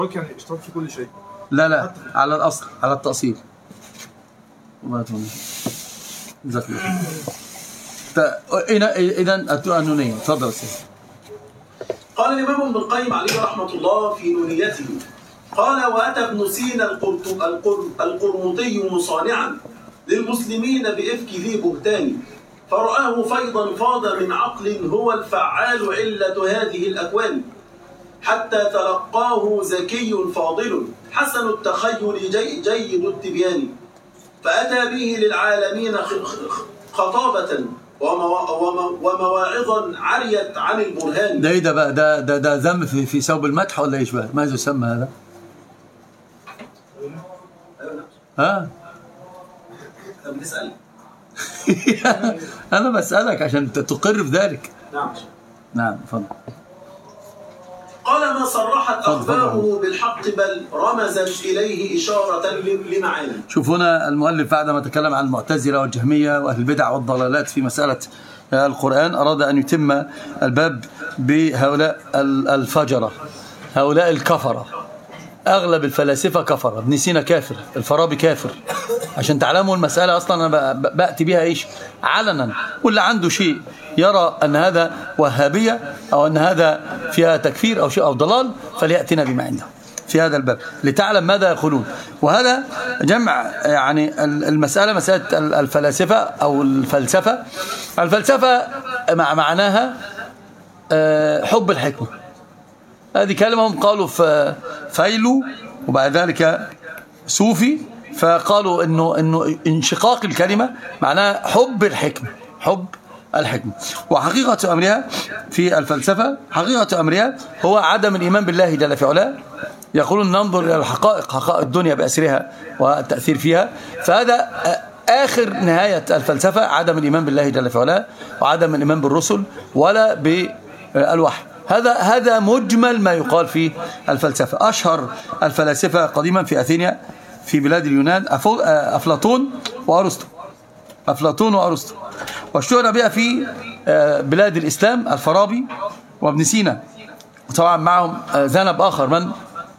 يعني اشتراك في كل شيء. لا على الأصل، على التأصيل. جزاك الله. إذن النونية. تفضل أستاذ. قال الإمام ابن القيم عليه رحمة الله في نونيته، قال: وأتى ابن سينا القرمطي مصانعا للمسلمين بإفك ذي بهتان، فرآه فيضا فاض من عقل هو الفعال علة هذه الأكوان، حتى تلقاه زكي فاضل حسن التخيل جيد التبيان، فأتى به للعالمين خطابة ومواعظا عريت عن البرهان. ده ايه ده بقى؟ ده ذم في ثوب المدح ولا ايش بقى؟ ماذا يسمى هذا؟ ها؟ بنسأل. أنا بسألك عشان تقر بذلك. نعم اتفضل. قال: ما صرحت أخباره بالحق بل رمزت إليه إشارة لمعاني. شوف هنا المؤلف بعدما تكلم عن المعتزلة والجهمية وأهل البدع والضلالات في مسألة القرآن، أراد أن يتم الباب بهؤلاء الفجرة، هؤلاء الكفرة. أغلب الفلاسفة كفر، ابن سينا كافر، الفارابي كافر، عشان تعلموا المسألة. أصلا أنا بأتي بها إيش علنا، واللي عنده شيء يرى أن هذا وهابية أو أن هذا فيها تكفير أو شيء أو ضلال فليأتنا بما عنده في هذا الباب لتعلم ماذا يقولون. وهذا جمع يعني المسألة مسألة الفلاسفة أو الفلسفة معناها حب الحكمة. هذه كلمة هم قالوا فيلو وبعد ذلك صوفي، فقالوا إنه انشقاق الكلمة معناها حب الحكمة، حب الحكمة. وحقيقة أمرها في الفلسفة، حقيقة أمرها هو عدم الإيمان بالله جل في علاه. يقولون ننظر إلى الحقائق، حقائق الدنيا بأسرها والتأثير فيها، فهذا آخر نهاية الفلسفة، عدم الإيمان بالله جل في علاه وعدم الإيمان بالرسل ولا بالوحي. هذا مجمل ما يقال في الفلسفة. أشهر الفلاسفة قديما في أثينا في بلاد اليونان أفلاطون وأرسطو، واشتهر بها في بلاد الإسلام الفارابي وابن سينا، وطبعا معهم ذنب آخر من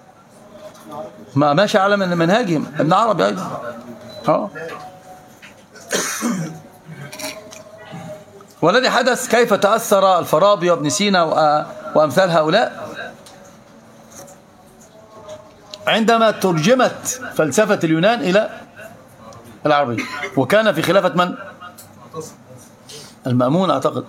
ما ماشي على من منهاجهم، ابن عربي أيضا. والذي حدث كيف تأثر الفارابي وابن سينا وأمثال هؤلاء عندما ترجمت فلسفة اليونان إلى العربية، وكان في خلافة من؟ المأمون أعتقد.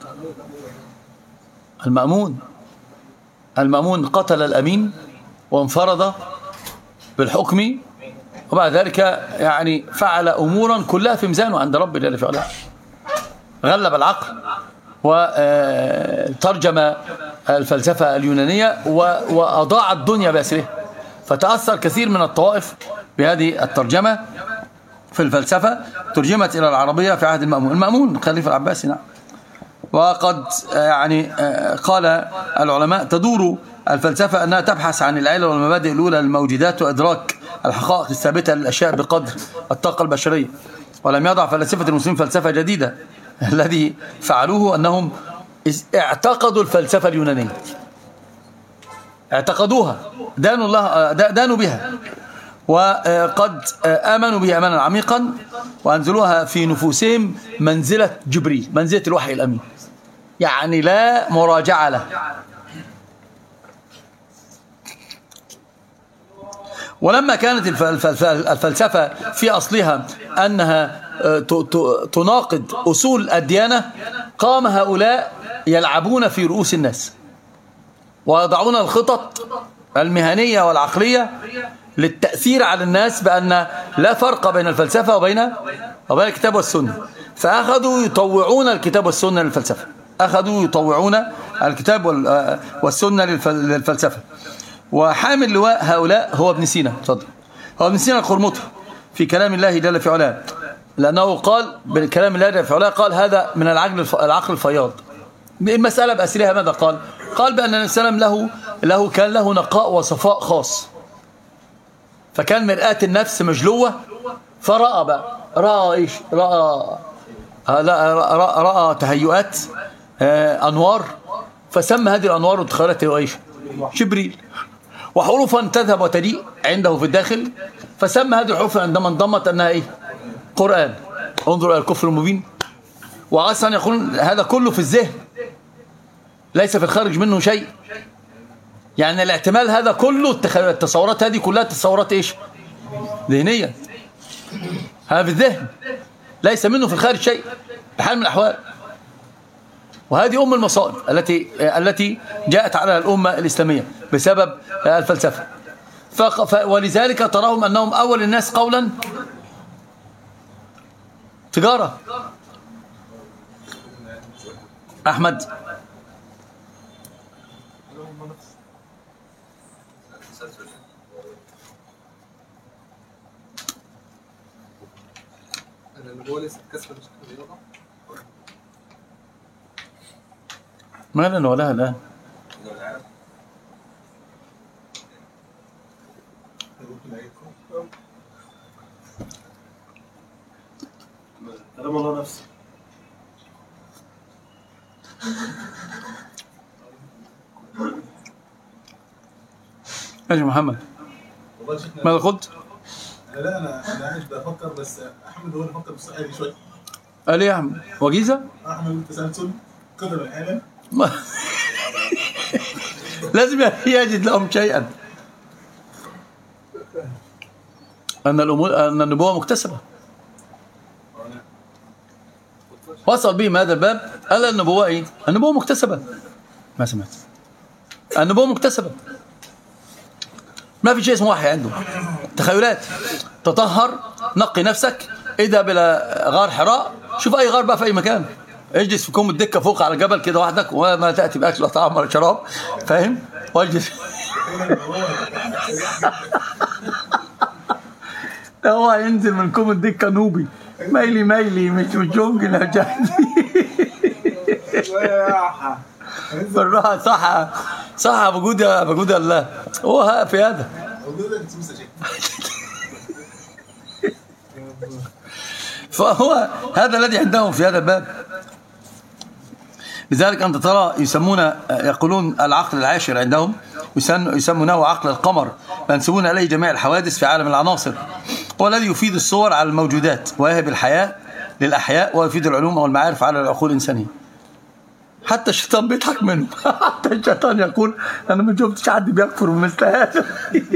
المأمون قتل الأمين وانفرد بالحكم، وبعد ذلك يعني فعل أمورا كلها في ميزانه عند رب جل في علاه، غلب العقل وترجم الفلسفة اليونانية وأضاع الدنيا بأسرها. فتأثر كثير من الطوائف بهذه الترجمة في الفلسفة، ترجمت إلى العربية في عهد المأمون الخليفة العباسي. نعم. وقد يعني قال العلماء تدور الفلسفة أنها تبحث عن العلل والمبادئ الأولى للموجودات وإدراك الحقائق الثابتة للأشياء بقدر الطاقة البشرية. ولم يضع فلاسفة المسلمين فلسفة جديدة، الذي فعلوه أنهم اعتقدوا الفلسفة اليونانية، اعتقدوها، دانوا بها، وقد آمنوا بها إيمانا عميقا، وأنزلوها في نفوسهم منزلة جبريل، منزلة الوحي الأمين، يعني لا مراجعة له. ولما كانت الفلسفة في أصلها أنها تناقض أصول الديانة، قام هؤلاء يلعبون في رؤوس الناس ويضعون الخطط المهنية والعقلية للتأثير على الناس بأن لا فرق بين الفلسفة وبين الكتاب والسنة. فأخذوا يطوعون الكتاب والسنة للفلسفة، أخذوا يطوعون الكتاب والسنة للفلسفة. وحامل لواء هؤلاء هو ابن سينا. تفضل. هو ابن سينا القرمطي في كلام الله جل في علاه، لأنه قال بكلام الله جل في علاه، قال هذا من العقل الفياض. المسألة بأسرها ماذا قال؟ قال بأن الإنسان كان له نقاء وصفاء خاص، فكان مرآة النفس مجلوة، فرأى بقى رأى تهيؤات أنوار، فسمى هذه الأنوار ودخلته إيش؟ جبريل. وحروفا تذهب وتجيء عنده في الداخل، فسمى هذه الحروف عندما انضمت أنها إيه؟ قرآن. انظر إلى الكفر المبين. وأصلا يقولون هذا كله في الذهن ليس في الخارج منه شيء. يعني الاعتمال هذا كله، التصورات هذه كلها تصورات إيش؟ ذهنية. هذا في الذهن ليس منه في الخارج شيء بحال من الأحوال. وهذه أم المصائب التي جاءت على الأمة الإسلامية بسبب الفلسفة. ولذلك تراهم أنهم أول الناس قولا تجارة. أحمد ما لنا ولا الآن. كلام الله نفسه. ماشي محمد، ماذا قلت؟ لا انا قاعد بفكر، بس احمد هو اللي فكر بالصحه دي شويه. قال ايه يا احمد؟ وجيزه؟ احمد تسلسل قدر العالم لازم يجد لهم شيئا. ان النبوه مكتسبه. وصل بهم هذا الباب. قال النبوه ايه؟ النبوه مكتسبه. ما سمعت. النبوه مكتسبه. ما في شيء اسمه وحي عنده. تخيلات. تطهر، نقي نفسك، اذهب الى غار حراء، شوف اي غار بقى في اي مكان، اجلس في كوم الدكه فوق على الجبل كده وحدك، وما تاتي باكل وطعام ولا شراب، فاهم؟ واجلس. هو ينزل من كوم الدكه نوبي، ميلي ميلي، مش جونجل بالراحه. صح بوجود الله. هو في هذا. فهو هذا الذي عندهم في هذا الباب. لذلك أنت ترى يقولون العقل العاشر عندهم يسمونه عقل القمر، فينسبون إليه جميع الحوادث في عالم العناصر، هو الذي يفيد الصور على الموجودات ويهب الحياة للأحياء ويفيد العلوم والمعارف على العقول الإنسانية. حتى الشيطان بيضحك منه. حتى الشيطان يقول أنا ما شفتش حد بيكفر بمثل هذا.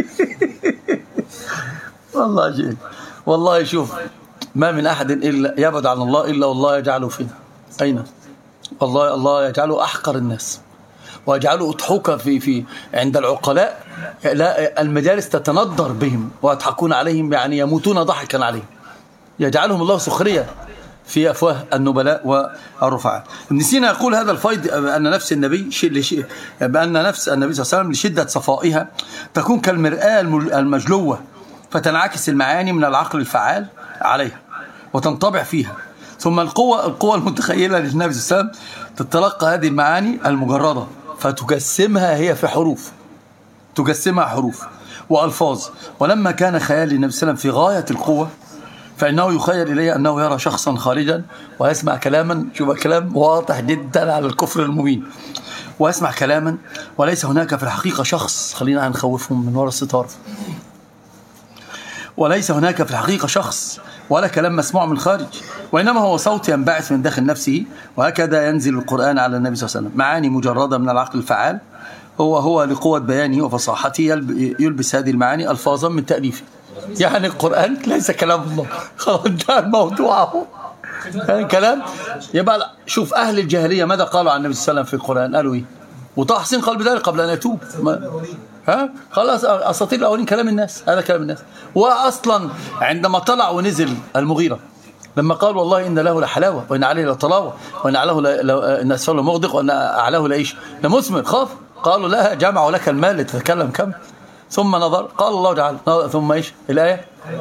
والله شيء، والله شوف، ما من أحد إلا يبعد عن الله إلا والله يجعله فيه. أين؟ والله الله يجعله أحقر الناس، ويجعله أضحوك في عند العقلاء. لا، المجالس تتندر بهم ويضحكون عليهم، يعني يموتون ضحكا عليهم. يجعلهم الله سخرية في أفواه النبلاء والرفعاء. ابن سينا يقول هذا الفيض بأن نفس النبي صلى الله عليه وسلم لشدة صفائها تكون كالمرآة المجلوة، فتنعكس المعاني من العقل الفعال عليها وتنطبع فيها، ثم القوة المتخيلة للنبي صلى الله عليه وسلم تتلقى هذه المعاني المجردة فتجسمها هي في حروف، تجسمها حروف وألفاظ. ولما كان خيال النبي صلى الله عليه وسلم في غاية القوة، فإنه يخيل إليه أنه يرى شخصا خارجا ويسمع كلاما، شوف كلام واضح جدا على الكفر المبين، ويسمع كلاما وليس هناك في الحقيقة شخص. خلينا نخوفهم من وراء الستار. وليس هناك في الحقيقة شخص ولا كلام مسموع من الخارج، وإنما هو صوت ينبعث من داخل نفسه. وهكذا ينزل القرآن على النبي صلى الله عليه وسلم، معاني مجردة من العقل الفعال، هو لقوة بيانه وفصاحته يلبس هذه المعاني ألفاظا من تأليفه. يعني القرآن ليس كلام الله، خلاص انتهى الموضوع. كلام يبقى. شوف أهل الجاهلية ماذا قالوا عن النبي صلى الله عليه وسلم في القرآن؟ قالوا إيه؟ وطه حسين قال بذلك قبل أن يتوب. خلاص أساطير الأولين كلام الناس، هذا كلام الناس. وأصلا عندما طلع ونزل المغيرة لما قال والله إن له لحلاوة وإن عليه لطلاوة وإن أعلاه إن أسفله مغدق وإن أعلاه لإيش لمثمر، خاف. قالوا لا، جمعوا لك المال لتتكلم كم. ثم نظر قال الله تعالى ثم إيش الآية؟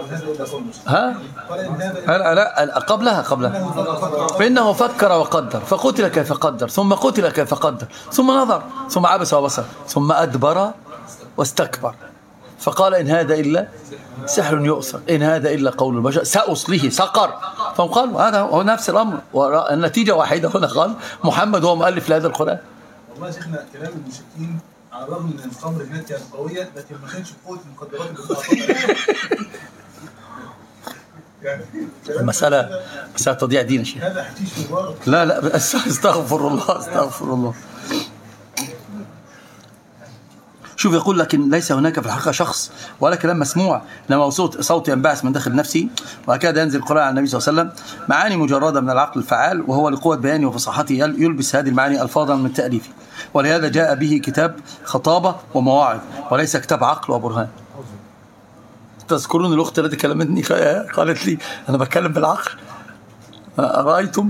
لا قبلها فإنه فكر وقدر فقتل كيف قدر ثم قتل كيف قدر ثم نظر ثم عبس وبصر ثم أدبر واستكبر فقال إن هذا إلا سحر يؤثر، إن هذا إلا قول البشر سأصليه سقر. فهم قالوا هذا هو نفس الأمر، والنتيجة واحدة. هنا قال محمد هو مؤلف لهذا القرآن. والله يا شيخنا كلام المشركين على الرغم ان الخمر هناك كانت قويه لكن ما كانش بقوه المخدرات اللي بتعطيها. يعني المسألة تضيع دين يا شيخ. هذا حشيش مبارك. لا استغفر الله. شوف يقول لكن ليس هناك في الحقيقة شخص ولا كلام مسموع، لما صوت ينبعث من داخل نفسي، وهكذا ينزل القرآن على النبي صلى الله عليه وسلم معاني مجردة من العقل الفعال، وهو لقوة بيانه وفصاحته يلبس هذه المعاني ألفاظا من تأليفه، ولهذا جاء به كتاب خطابة ومواعظ وليس كتاب عقل وبرهان. تذكرون الأخت التي كلمتني قالت لي أنا بتكلم بالعقل، أرأيتم؟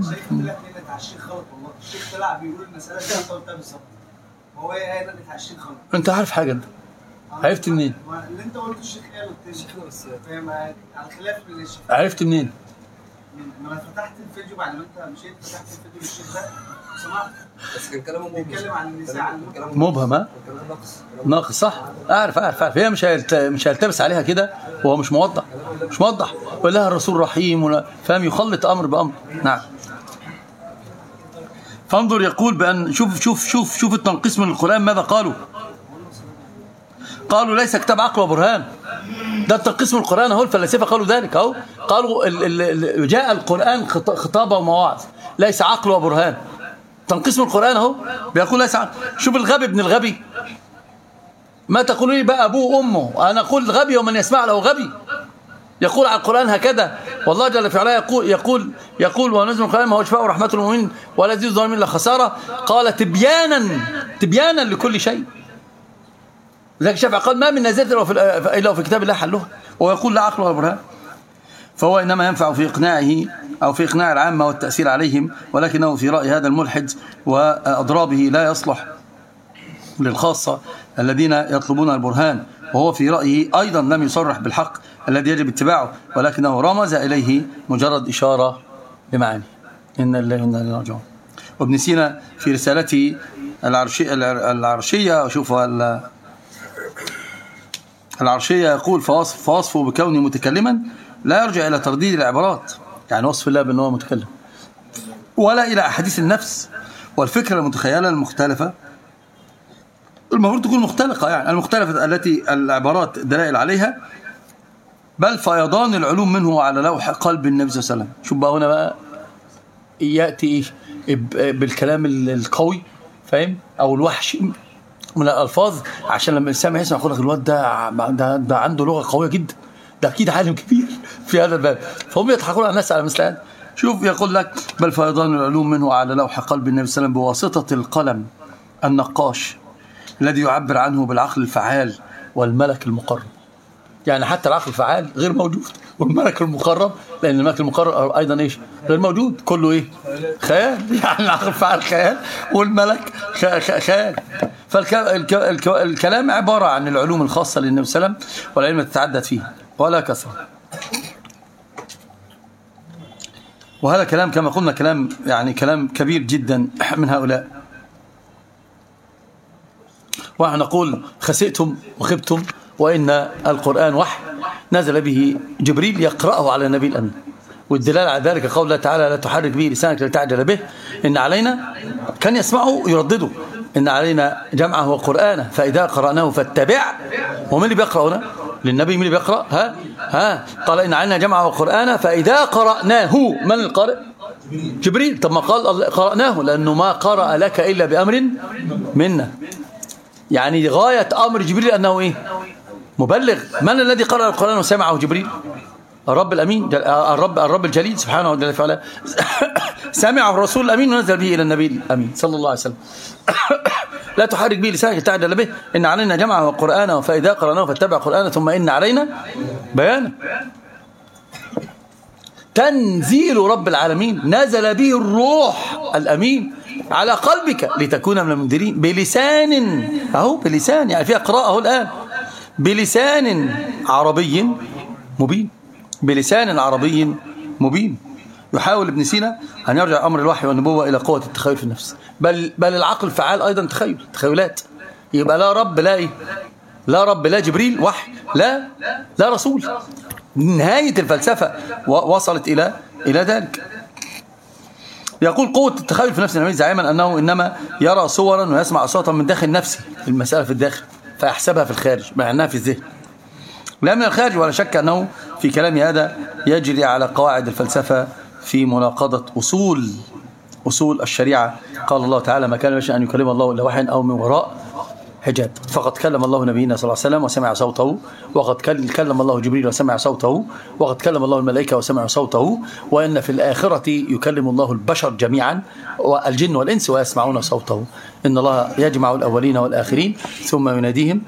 الشيخ طلع بيقول المسألة دي قلتها بالظبط، وهو هنا اللي الشيخ غلط. أنت عارف حاجة أنت؟ عرفت منين؟ اللي أنت قلته الشيخ قاله الشيخ بس فاهم على خلاف من الشيخ. عرفت منين؟ لما فتحت الفيديو بعد ما أنت مشيت فتحت الفيديو للشيخ ده سمعت. بس كان كلامه مبهم. بيتكلم عن النساء مبهم. ها؟ ناقص صح؟ أعرف هي مش هيلتبس عليها كده، وهو مش موضح ولا الرسول رحيم ولا فاهم، يخلط أمر بأمر. نعم. فانظر يقول بأن شوف التنقيص من القرآن ماذا قالوا ليس كتاب عقل وبرهان. ده التنقيص من القرآن اهو، الفلاسفة قالوا ذلك اهو، قالوا جاء القرآن خطابة ومواعظ ليس عقل وبرهان. تنقيص من القرآن اهو بيقول ليس عقل. شوف الغبي ابن الغبي، ما تقولوا لي بقى أبوه وأمه، أنا أقول غبي ومن يسمع له غبي. يقول على القرآن هكذا، والله جل في علاه يقول ونزل القرآن ما هو شفاء ورحمة للمؤمنين ولا يزيد الظالمين إلا خسارة. قال تبيانا لكل شيء. لذلك الشافعي قال ما من نازلة إلا في كتاب الله حلها، ويقول لا عقل ولا برهان. فهو إنما ينفع في إقناعه أو في إقناع العامة والتأثير عليهم، ولكنه في رأي هذا الملحد وأضرابه لا يصلح للخاصة الذين يطلبون البرهان، وهو في رأيه أيضا لم يصرح بالحق الذي يجب اتباعه، ولكنه رمز إليه مجرد إشارة بمعاني. إن الله وإنا إليه راجعون. وابن سينا في رسالته العرشية العرشية يقول فوصفه بكونه متكلما لا يرجع إلى ترديد العبارات، يعني وصف الله بأنه متكلم، ولا إلى أحاديث النفس والفكرة المتخيلة المختلفة، المفروض تكون مختلقة، يعني المختلفة التي العبارات دلائل عليها، بل فيضان العلوم منه على لوح قلب النبي صلى الله عليه وسلم. شوف بقى هنا بقى يأتي بالكلام القوي فاهم، أو الوحش من الألفاظ، عشان لما الإنسان يسمع يقول لك الواد ده عنده لغة قوية جدا، ده أكيد عالم كبير في هذا الباب، فهم يضحكون على الناس على مثل هذا. شوف يقول لك بل فيضان العلوم منه على لوح قلب النبي صلى الله عليه وسلم بواسطة القلم النقاش الذي يعبر عنه بالعقل الفعال والملك المقرب. يعني حتى العقل الفعال غير موجود، والملك المقرب، لأن الملك المقرب أيضا إيش غير موجود، كله إيه خيال. يعني العقل الفعال خيال والملك خيال. فالكلام عبارة عن العلوم الخاصة للنبي صلى الله عليه وسلم، والعلم تتعدد فيه ولا كثرة. وهذا كلام كما قلنا كلام كبير جدا من هؤلاء. ونحن نقول خسئتم وخبتم، وإن القرآن وحي نزل به جبريل يقرأه على النبي الأمين. والدلالة على ذلك قول الله تعالى لا تحرك به لسانك لتعجل به إن علينا، كان يسمعه يردده، إن علينا جمعه وقرآنه فإذا قرأناه فاتبع. ومن اللي بيقرأ هنا للنبي؟ من اللي بيقرأ؟ قال إن علينا جمعه وقرآنه فإذا قرأناه. من القارئ؟ جبريل. طب ما قال قرأناه؟ لأنه ما قرأ لك إلا بأمر منا، يعني غاية أمر جبريل أنه إيه؟ مبلغ. من الذي قرأ القرآن وسمعه جبريل؟ الرب الأمين، الرب الجليل سبحانه وتعالى. سمعه الرسول الأمين ونزل به إلى النبي الأمين صلى الله عليه وسلم. لا تحرك به لسانك تعجل به إن علينا جمعه وقرآنه فإذا قرأناه فاتبع قرآنه ثم إن علينا بيانه. تنزيل رب العالمين نزل به الروح الأمين على قلبك لتكون من المنذرين بلسان، أهو بلسان يعني فيها قراءة الآن، بلسان عربي مبين، بلسان عربي مبين. يحاول ابن سينا أن يرجع أمر الوحي والنبوة إلى قوة التخيل في النفس، بل العقل الفعال أيضا تخيلات. يبقى لا رب لا إيه؟ لا رب لا جبريل وحي لا رسول. نهاية الفلسفة وصلت إلى ذلك. يقول قوة التخيل في نفس النبي زعيما أنه إنما يرى صورا ويسمع أصواتا من داخل نفسه المسألة في الداخل فيحسبها في الخارج مع أنها في الذهن، لا من الخارج. ولا شك أنه في كلام هذا يجري على قواعد الفلسفة في مناقضة أصول الشريعة. قال الله تعالى: ما كان بشأن أن يكلم الله إلا وحيا أو من وراء حجاب. فقد كلم الله نبينا صلى الله عليه وسلم وسمع صوته، وقد كلم الله جبريل وسمع صوته، وقد كلم الله الملائكة وسمع صوته، وإن في الآخرة يكلم الله البشر جميعا والجن والإنس ويسمعون صوته. إن الله يجمع الأولين والآخرين ثم يناديهم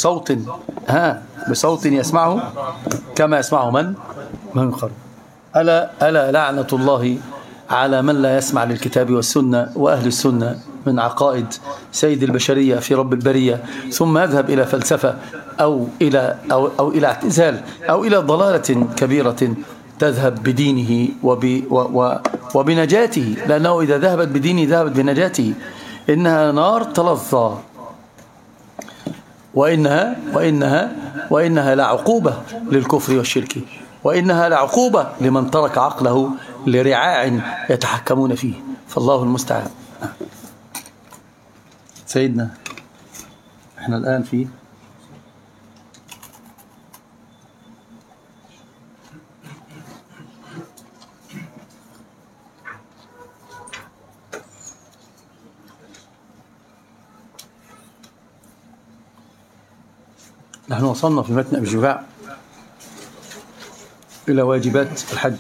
بصوت يسمعه كما يسمعه من قرب. ألا لعنة الله على من لا يسمع للكتاب والسنة وأهل السنة من عقائد سيد البشرية في رب البرية، ثم يذهب إلى فلسفة أو إلى اعتزال أو إلى ضلالة كبيرة تذهب بدينه وبنجاته، لأنه إذا ذهبت بدينه ذهبت بنجاته. إنها نار تلظى، وإنها لعقوبة للكفر والشرك، وإنها لعقوبة لمن ترك عقله لرعاع يتحكمون فيه. فالله المستعان. سيدنا احنا الآن في نحن وصلنا في متن أبي الجباع إلى واجبات الحج.